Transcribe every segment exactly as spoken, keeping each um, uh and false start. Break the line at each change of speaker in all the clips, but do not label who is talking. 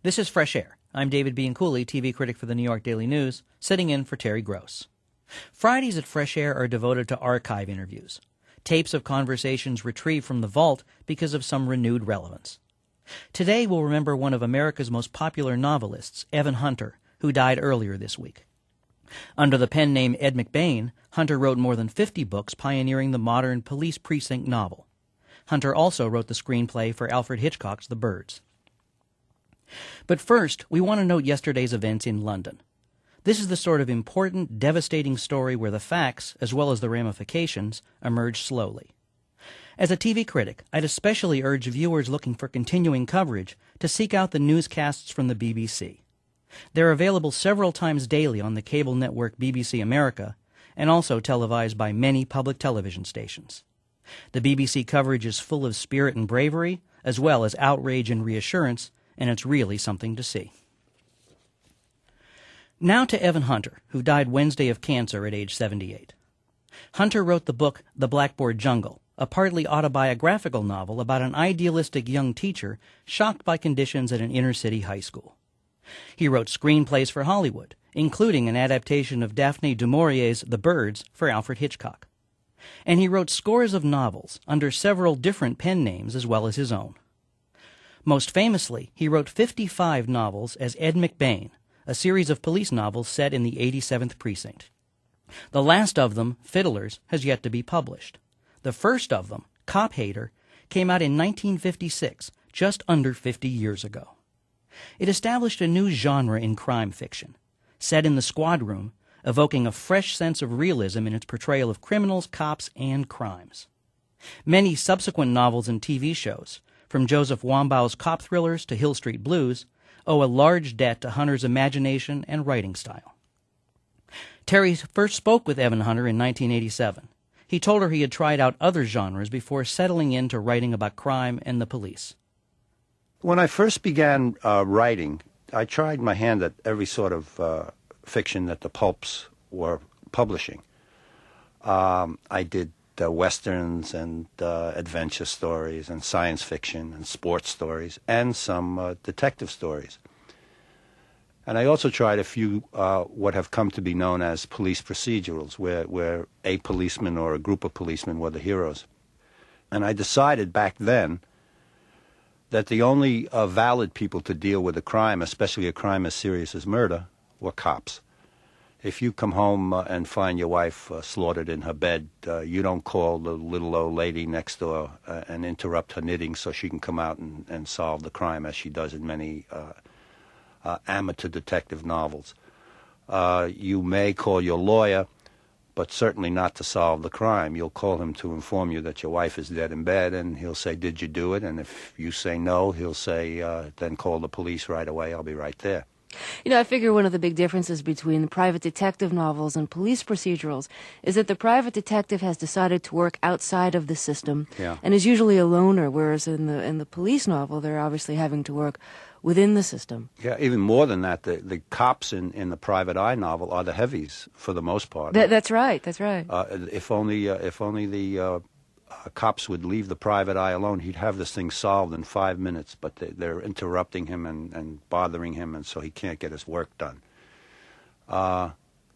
This is Fresh Air. I'm David Bianculli, T V critic for the New York Daily News, sitting in for Terry Gross. Fridays at Fresh Air are devoted to archive interviews, tapes of conversations retrieved from the vault because of some renewed relevance. Today we'll remember one of America's most popular novelists, Evan Hunter, who died earlier this week. Under the pen name Ed McBain, Hunter wrote more than fifty books pioneering the modern police precinct novel. Hunter also wrote the screenplay for Alfred Hitchcock's The Birds. But first, we want to note yesterday's events in London. This is the sort of important, devastating story where the facts, as well as the ramifications, emerge slowly. As a T V critic, I'd especially urge viewers looking for continuing coverage to seek out the newscasts from the B B C. They're available several times daily on the cable network B B C America, and also televised by many public television stations. The B B C coverage is full of spirit and bravery, as well as outrage and reassurance, and it's really something to see. Now to Evan Hunter, who died Wednesday of cancer at age seventy-eight. Hunter wrote the book The Blackboard Jungle, a partly autobiographical novel about an idealistic young teacher shocked by conditions at an inner-city high school. He wrote screenplays for Hollywood, including an adaptation of Daphne du Maurier's The Birds for Alfred Hitchcock. And he wrote scores of novels under several different pen names as well as his own. Most famously, he wrote fifty-five novels as Ed McBain, a series of police novels set in the eighty-seventh Precinct. The last of them, Fiddlers, has yet to be published. The first of them, Cop Hater, came out in nineteen fifty-six, just under fifty years ago. It established a new genre in crime fiction, set in the squad room, evoking a fresh sense of realism in its portrayal of criminals, cops, and crimes. Many subsequent novels and T V shows, from Joseph Wambau's cop thrillers to Hill Street Blues, owe a large debt to Hunter's imagination and writing style. Terry first spoke with Evan Hunter in nineteen eighty-seven. He told her he had tried out other genres before settling into writing about crime and the police.
When I first began uh, writing, I tried my hand at every sort of uh, fiction that the pulps were publishing. Um, I did uh, westerns and uh, adventure stories and science fiction and sports stories and some uh, detective stories. And I also tried a few uh, what have come to be known as police procedurals, where, where a policeman or a group of policemen were the heroes. And I decided back then that the only uh, valid people to deal with a crime, especially a crime as serious as murder, were cops. If you come home uh, and find your wife uh, slaughtered in her bed, uh, you don't call the little old lady next door uh, and interrupt her knitting so she can come out and, and solve the crime, as she does in many uh, uh, amateur detective novels. Uh, you may call your lawyer, but certainly not to solve the crime. You'll call him to inform you that your wife is dead in bed, and he'll say, "Did you do it?" And if you say no, he'll say, uh, "Then call the police right away. I'll be right there."
You know, I figure one of the big differences between the private detective novels and police procedurals is that the private detective has decided to work outside of the system
yeah.
and is usually a loner, whereas in the in the police novel, they're obviously having to work within the system.
Yeah, even more than that, the, the cops in, in the Private Eye novel are the heavies for the most part.
Th- that's right, that's right.
Uh, if only uh, if only the uh, uh, cops would leave the Private Eye alone, he'd have this thing solved in five minutes, but they, they're interrupting him and, and bothering him, and so he can't get his work done. Uh,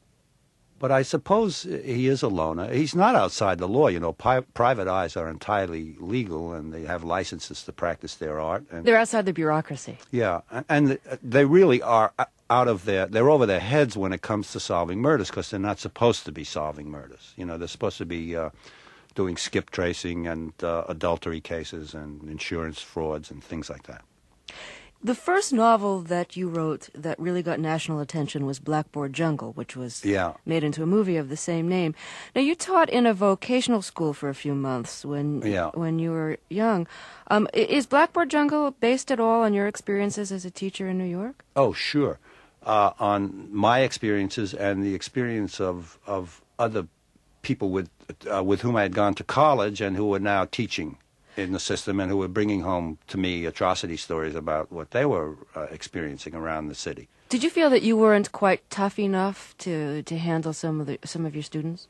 but I suppose he is a loner. He's not outside the law. You know, pi- private eyes are entirely legal, and they have licenses to practice their art. And,
they're outside the bureaucracy.
Yeah, and they really are out of their, they're over their heads when it comes to solving murders, because they're not supposed to be solving murders. You know, they're supposed to be uh, doing skip tracing and uh, adultery cases and insurance frauds and things like that.
The first novel that you wrote that really got national attention was Blackboard Jungle, which was
yeah.
made into a movie of the same name. Now, you taught in a vocational school for a few months when
yeah.
when you were young. Um, is Blackboard Jungle based at all on your experiences as a teacher in New York?
Oh, sure. Uh, on my experiences and the experience of, of other people with, uh, with whom I had gone to college and who were now teaching in the system and who were bringing home to me atrocity stories about what they were uh, experiencing around the city.
Did you feel that you weren't quite tough enough to, to handle some of the some of your students?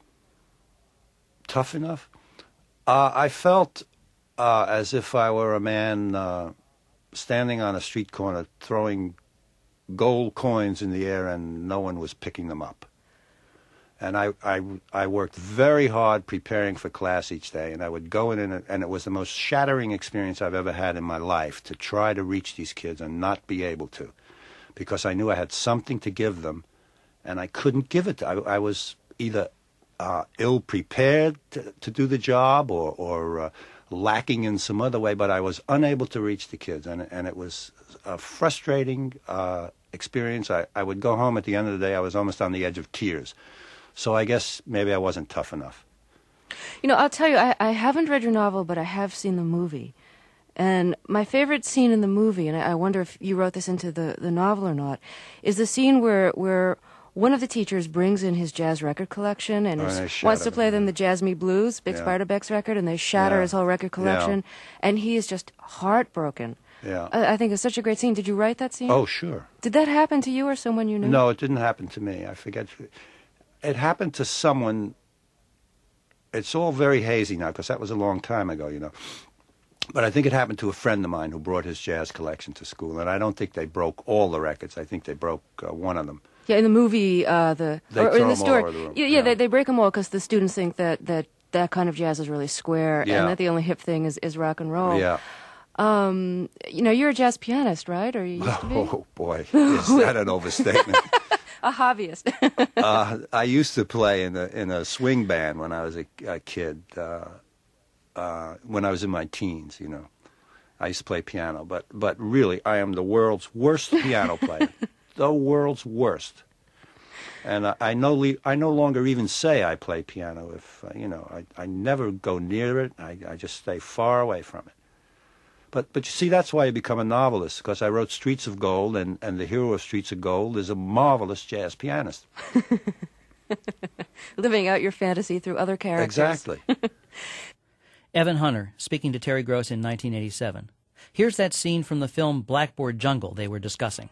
Tough enough? Uh, I felt uh, as if I were a man uh, standing on a street corner throwing gold coins in the air and no one was picking them up. And I, I, I worked very hard preparing for class each day, and I would go in, and, and it was the most shattering experience I've ever had in my life to try to reach these kids and not be able to, because I knew I had something to give them, and I couldn't give it. I, I was either uh, ill-prepared to, to do the job or, or uh, lacking in some other way, but I was unable to reach the kids, and, and it was a frustrating uh, experience. I, I would go home at the end of the day, I was almost on the edge of tears. So I guess maybe I wasn't tough enough.
You know, I'll tell you, I, I haven't read your novel, but I have seen the movie. And my favorite scene in the movie, and I, I wonder if you wrote this into the, the novel or not, is the scene where where one of the teachers brings in his jazz record collection and
Oh,
is-
and they
wants to
shatter
play
them.
them the Jazz Me Blues, Bix
Yeah.
Beiderbecke's record, and they shatter
Yeah.
his whole record collection. And he is just heartbroken.
Yeah.
I, I think it's such a great scene. Did you write that scene?
Oh, sure.
Did that happen to you or someone you knew?
No, it didn't happen to me. I forget. It happened to someone. It's all very hazy now because that was a long time ago, you know. But I think it happened to a friend of mine who brought his jazz collection to school, and I don't think they broke all the records. I think they broke uh, one of them.
Yeah, in the movie, uh, the
They
or, or
throw
in the
'em all
story,
over the room,
yeah, yeah,
yeah.
They, they break them all because the students think that, that that kind of jazz is really square,
Yeah.
and that the only hip thing is, is rock and roll.
Yeah.
Um, you know, you're a jazz pianist, right? Or you used to be
Oh boy, is that an overstatement?
a hobbyist?
uh, I used to play in a in a swing band when I was a, a kid. Uh, uh, when I was in my teens, you know, I used to play piano. But but really, I am the world's worst piano player. The world's worst. And I, I no le- I no longer even say I play piano. If uh, you know, I I never go near it. I I just stay far away from it. But but you see, that's why I become a novelist, because I wrote Streets of Gold, and, and the hero of Streets of Gold is a marvelous jazz pianist.
Living out your fantasy through other characters.
Exactly.
Evan Hunter, speaking to Terry Gross in nineteen eighty-seven. Here's that scene from the film Blackboard Jungle they were discussing.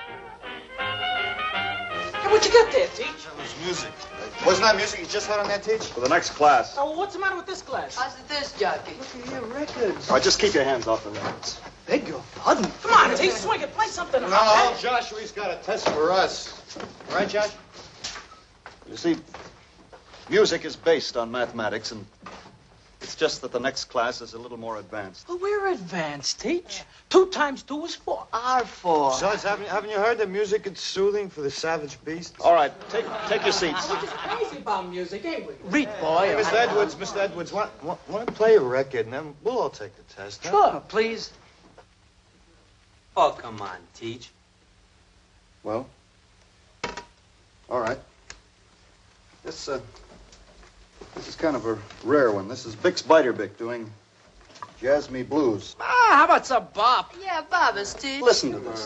Hey, what you got there, Teach?
It was music. Wasn't that music you just had on that, Teach?
For the next class.
Oh, what's the matter with this class?
How's it this, jockey?
Look at your records.
All right, just keep your hands off the records.
Beg your pardon. Come on, Teach, swing it. Play something.
No, Joshua's got a test for us. Right, Josh?
You see, music is based on mathematics, and it's just that the next class is a little more advanced.
Well, we're advanced, Teach. Two times two is four.
R four.
Besides, haven't, haven't you heard that music is soothing for the savage beast?
All right, take take your seats.
We're just crazy about music, ain't we? Read, boy.
Hey, Mister Edwards, Mister Edwards, want, want, want to play a record, and then we'll all take the test. Huh?
Sure, please.
Oh, come on, Teach.
Well, all right. This uh, this is kind of a rare one. This is Bix Beiderbecke doing Jazz Me Blues.
Ah, how about some bop?
Yeah, Bob is Teach.
Listen to this.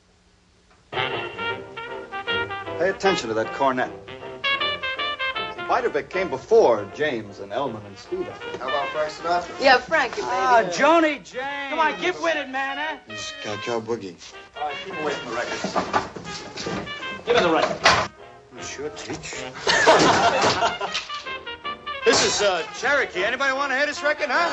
Pay attention to that cornet. See, Beiderbecke came before James and Elman and Studer.
How about Frank Sinatra?
Yeah, Frankie, baby.
Ah, Joni James. Come on, get with it, man, eh?
He's got Cow Boogie.
All right, keep away from the records.
Give me the record.
Sure, Teach. This is uh, Cherokee. Anybody want to hear this record, huh?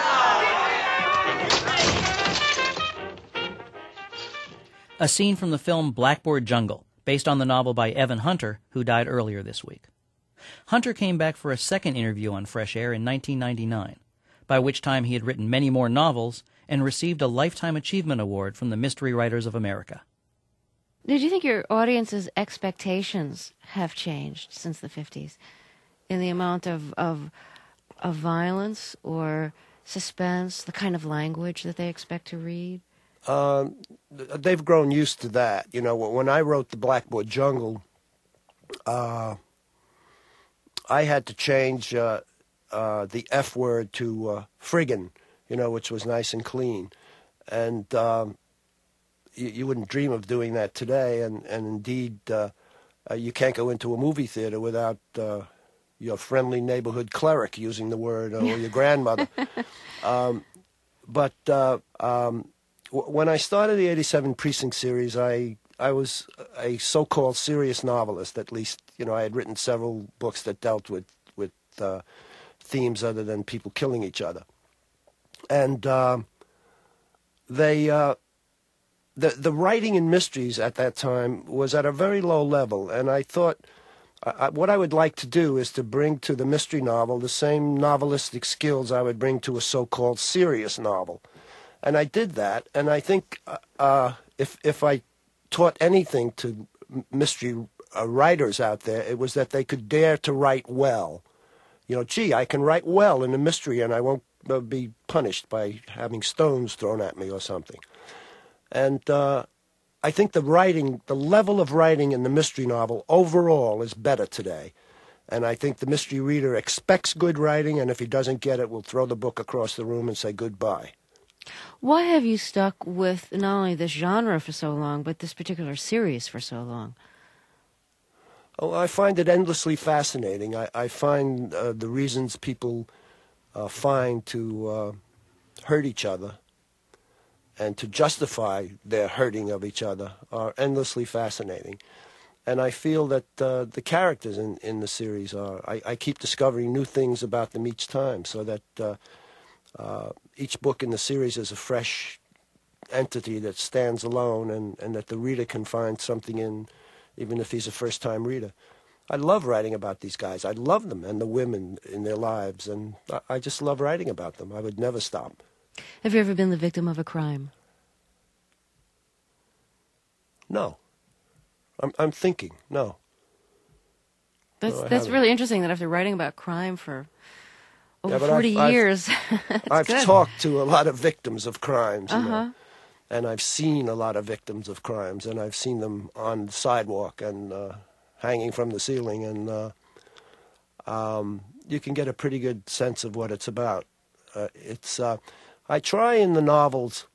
A scene from the film Blackboard Jungle, based on the novel by Evan Hunter, who died earlier this week. Hunter came back for a second interview on Fresh Air in nineteen ninety-nine, by which time he had written many more novels and received a Lifetime Achievement Award from the Mystery Writers of America.
Did you think your audience's expectations have changed since the fifties in the amount of, of, of violence or suspense, the kind of language that they expect to read?
Um, they've grown used to that. You know, when I wrote The Blackboard Jungle, uh, I had to change uh, uh, the F word to uh, friggin', you know, which was nice and clean. And um, you, you wouldn't dream of doing that today. And, and indeed, uh, uh, you can't go into a movie theater without uh, your friendly neighborhood cleric using the word, or your grandmother. Um, but uh, um, w- when I started the eighty-seven Precinct series, I I was a so-called serious novelist. At least, you know, I had written several books that dealt with with uh, themes other than people killing each other, and uh, they uh, the the writing in mysteries at that time was at a very low level, and I thought I, what I would like to do is to bring to the mystery novel the same novelistic skills I would bring to a so-called serious novel, and I did that. And I think uh, if if I taught anything to mystery uh, writers out there, it was that they could dare to write well. You know, gee, I can write well in a mystery, and I won't uh, be punished by having stones thrown at me or something. And uh, I think the writing, the level of writing in the mystery novel overall is better today. And I think the mystery reader expects good writing, and if he doesn't get it, will throw the book across the room and say goodbye.
Why have you stuck with not only this genre for so long, but this particular series for so long?
Oh, I find it endlessly fascinating. I, I find uh, the reasons people uh, find to uh, hurt each other and to justify their hurting of each other are endlessly fascinating. And I feel that uh, the characters in, in the series are, I, I keep discovering new things about them each time, so that uh, uh, each book in the series is a fresh entity that stands alone, and, and that the reader can find something in, even if he's a first-time reader. I love writing about these guys. I love them and the women in their lives, and I, I just love writing about them. I would never stop.
Have you ever been the victim of a crime?
No. I'm, I'm thinking, no.
That's
no,
that's really interesting that after writing about crime for over
yeah,
forty
I've,
years,
I've, I've
good.
talked to a lot of victims of crimes, you
Uh-huh.
know, and I've seen a lot of victims of crimes, and I've seen them on the sidewalk and uh, hanging from the ceiling, and uh, um, you can get a pretty good sense of what it's about. Uh, it's uh, I try in the novels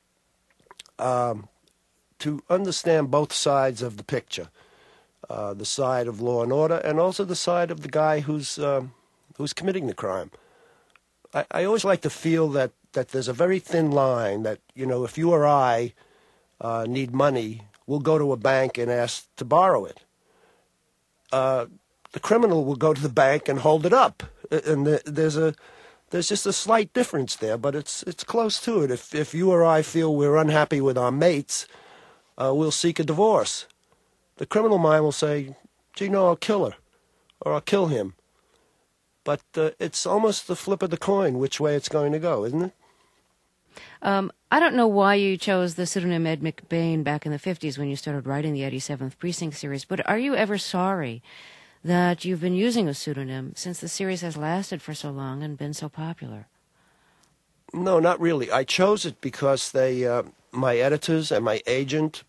um, to understand both sides of the picture, uh, the side of law and order, and also the side of the guy who's um, who's committing the crime. I, I always like to feel that, that there's a very thin line that, you know, if you or I uh, need money, we'll go to a bank and ask to borrow it. Uh, the criminal will go to the bank and hold it up, and the, there's a there's just a slight difference there, but it's it's close to it. If if you or I feel we're unhappy with our mates, uh, we'll seek a divorce. The criminal mind will say, "Gee, no, I'll kill her, or I'll kill him." But uh, it's almost the flip of the coin which way it's going to go, isn't it?
Um, I don't know why you chose the pseudonym Ed McBain back in the fifties when you started writing the eighty-seventh Precinct series, but are you ever sorry that you've been using a pseudonym since the series has lasted for so long and been so popular?
No, not really. I chose it because they, uh, my editors and my agent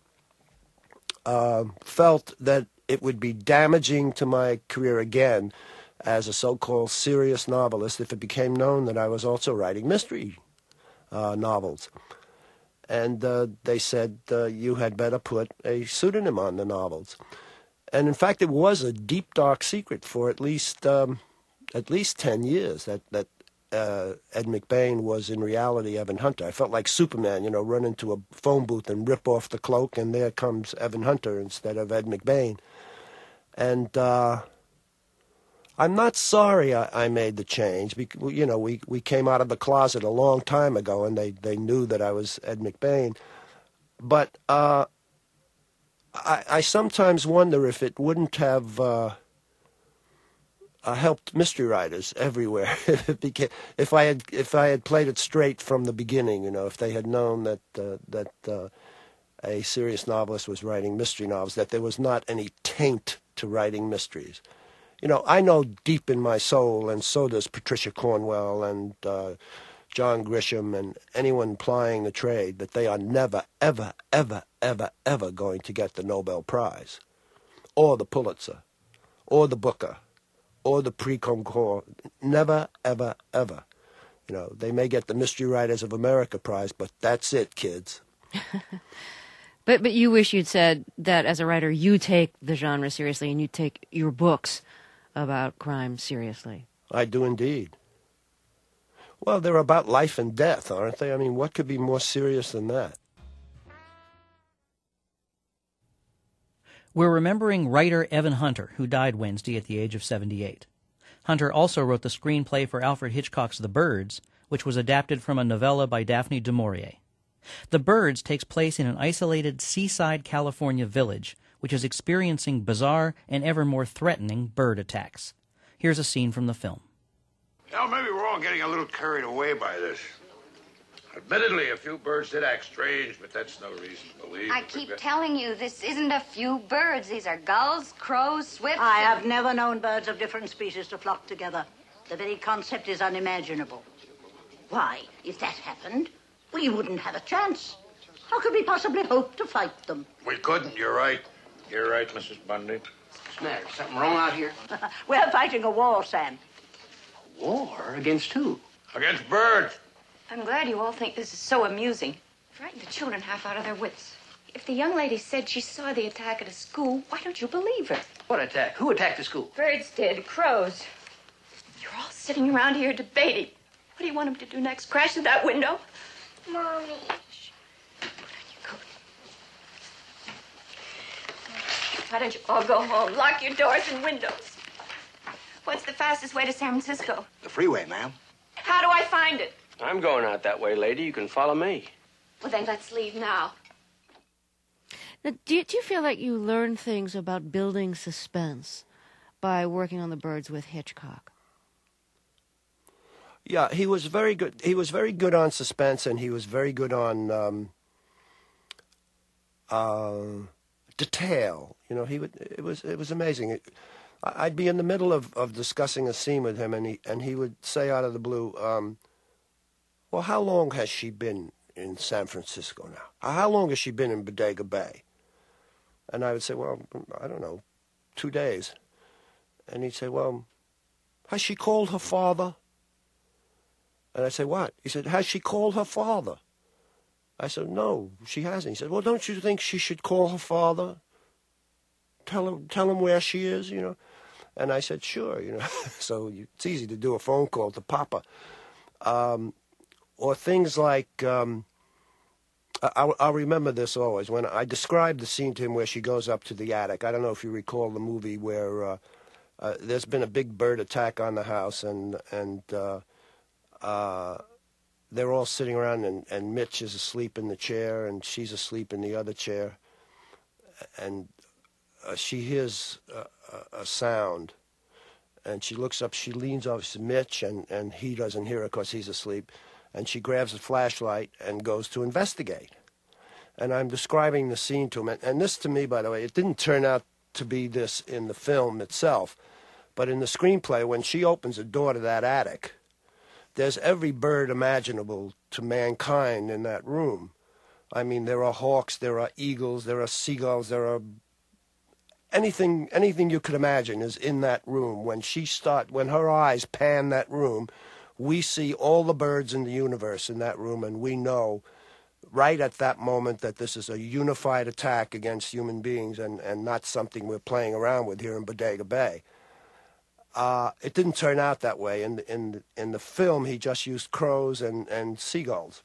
uh, felt that it would be damaging to my career again as a so-called serious novelist if it became known that I was also writing mystery uh, novels. And uh, they said, uh, you had better put a pseudonym on the novels. And in fact, it was a deep, dark secret for at least um, at least ten years that, that uh, Ed McBain was in reality Evan Hunter. I felt like Superman, you know, run into a phone booth and rip off the cloak, and there comes Evan Hunter instead of Ed McBain. And uh, I'm not sorry I, I made the change. Because, you know, we, we came out of the closet a long time ago, and they, they knew that I was Ed McBain. But uh, I, I sometimes wonder if it wouldn't have uh, uh, helped mystery writers everywhere if it became, if I had if I had played it straight from the beginning. You know, if they had known that uh, that uh, a serious novelist was writing mystery novels, that there was not any taint to writing mysteries. You know, I know deep in my soul, and so does Patricia Cornwell and uh, John Grisham and anyone plying the trade, that they are never, ever, ever, ever, ever going to get the Nobel Prize, or the Pulitzer, or the Booker, or the Prix Goncourt. Never, ever, ever. You know, they may get the Mystery Writers of America Prize, but that's it, kids.
But but you wish you'd said that as a writer you take the genre seriously and you take your books about crime seriously.
I do indeed. Well, they're about life and death, aren't they? I mean, what could be more serious than that?
We're remembering writer Evan Hunter, who died Wednesday at the age of seventy-eight. Hunter also wrote the screenplay for Alfred Hitchcock's The Birds, which was adapted from a novella by Daphne du Maurier. The Birds takes place in an isolated seaside California village, which is experiencing bizarre and ever more threatening bird attacks. Here's a scene from the film.
Now, maybe we're all getting a little carried away by this. Admittedly, a few birds did act strange, but that's no reason to believe.
I keep telling you, this isn't a few birds. These are gulls, crows, swifts.
I have never known birds of different species to flock together. The very concept is unimaginable. Why, if that happened, we wouldn't have a chance. How could we possibly hope to fight them?
We couldn't, you're right. You're right, Missus Bundy.
What's the matter? Something wrong out here?
We're fighting a war, Sam.
War? Against who?
Against birds.
I'm glad you all think this is so amusing. Frightened the children half out of their wits. If the young lady said she saw the attack at a school, why don't you believe her?
What attack? Who attacked the school?
Birds did, crows. You're all sitting around here debating. What do you want them to do next? Crash through that window? Mommy. Shh. Put on your coat. Why don't you all go home? Lock your doors and windows. What's the fastest way to San Francisco?
The freeway, ma'am.
How do I find it?
I'm going out that way, lady. You can follow me.
Well, then let's leave now.
Now, do you, do you feel like you learn things about building suspense by working on The Birds with Hitchcock?
Yeah, he was very good. He was very good on suspense, and he was very good on um, uh, detail. You know, he would. It was. It was amazing. It, I'd be in the middle of, of discussing a scene with him, and he and he would say out of the blue, um, "Well, how long has she been in San Francisco now? How long has she been in Bodega Bay?" And I would say, "Well, I don't know, two days." And he'd say, "Well, has she called her father?" And I say, "What?" He said, "Has she called her father?" I said, "No, she hasn't." He said, "Well, don't you think she should call her father? Tell him, tell him where she is, you know?" And I said, "Sure, you know." So you, it's easy to do a phone call to Papa. Um, or things like, um, I, I'll remember this always, when I described the scene to him where she goes up to the attic. I don't know if you recall the movie where uh, uh, there's been a big bird attack on the house, and, and uh, uh, they're all sitting around, and, and Mitch is asleep in the chair, and she's asleep in the other chair. And uh, she hears a, a, a sound, and she looks up, she leans over to Mitch, and, and he doesn't hear her because he's asleep. And she grabs a flashlight and goes to investigate. And I'm describing the scene to him. And, and this, to me, by the way, it didn't turn out to be this in the film itself. But in the screenplay, when she opens the door to that attic, there's every bird imaginable to mankind in that room. I mean, there are hawks, there are eagles, there are seagulls, there are... Anything, anything you could imagine is in that room. When she start, when her eyes pan that room, we see all the birds in the universe in that room, and we know right at that moment that this is a unified attack against human beings, and, and not something we're playing around with here in Bodega Bay. Uh, it didn't turn out that way. In the, in, in the film, he just used crows and, and seagulls.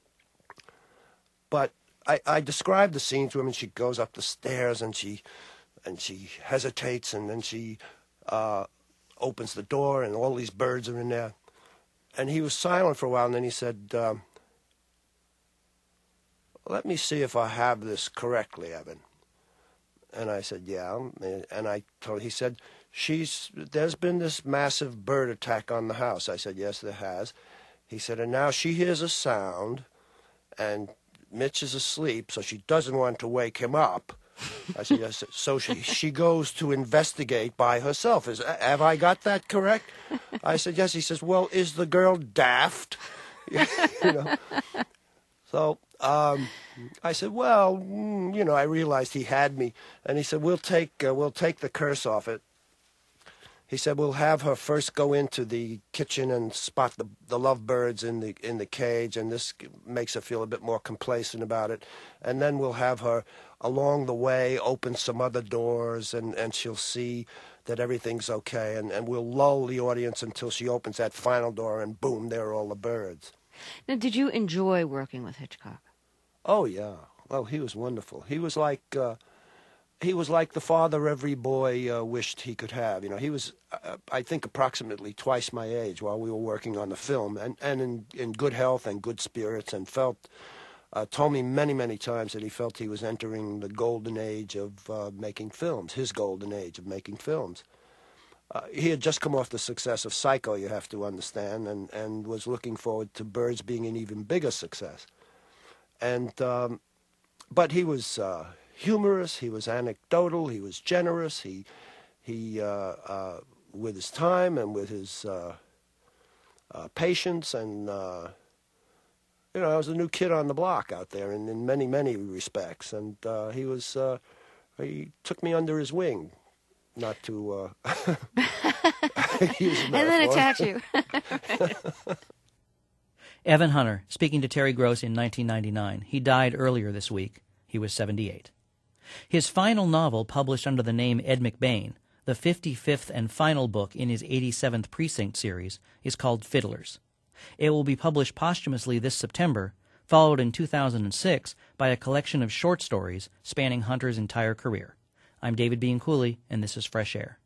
But I, I described the scene to him, and she goes up the stairs, and she, and she hesitates, and then she uh, opens the door, and all these birds are in there. And he was silent for a while, and then he said, um, "Let me see if I have this correctly, Evan." And I said, "Yeah." And I told, he said, She's, there's been this massive bird attack on the house. I said, "Yes, there has." He said, "And now she hears a sound, and Mitch is asleep, so she doesn't want to wake him up." I said, "Yes." So she she goes to investigate by herself. Is have I got that correct? I said, "Yes." He says, "Well, is the girl daft?" You know. So um, I said, "Well, mm, you know," I realized he had me, and he said, "We'll take uh, we'll take the curse off it." He said, "We'll have her first go into the kitchen and spot the the lovebirds in the in the cage, and this makes her feel a bit more complacent about it. And then we'll have her along the way open some other doors, and, and she'll see that everything's okay. And, and we'll lull the audience until she opens that final door, and boom, there are all the birds."
Now, did you enjoy working with Hitchcock?
Oh yeah. Well, he was wonderful. He was like. Uh, He was like the father every boy uh, wished he could have. You know, he was, uh, I think, approximately twice my age while we were working on the film, and, and in, in good health and good spirits, and felt uh, told me many, many times that he felt he was entering the golden age of uh, making films, his golden age of making films. Uh, he had just come off the success of Psycho, you have to understand, and, and was looking forward to Birds being an even bigger success. And um, but he was uh, humorous, he was anecdotal, he was generous, he, he uh, uh, with his time and with his uh, uh, patience, and, uh, you know, I was a new kid on the block out there in, in many, many respects. And uh, he was, uh, he took me under his wing. Not to uh, use a
and then
metaphor.
attack you.
Evan Hunter, speaking to Terry Gross in nineteen ninety-nine. He died earlier this week. He was seventy-eight. His final novel, published under the name Ed McBain, the fifty-fifth and final book in his eighty-seventh Precinct series, is called Fiddlers. It will be published posthumously this September, followed in two thousand six by a collection of short stories spanning Hunter's entire career. I'm David Bianculli, and this is Fresh Air.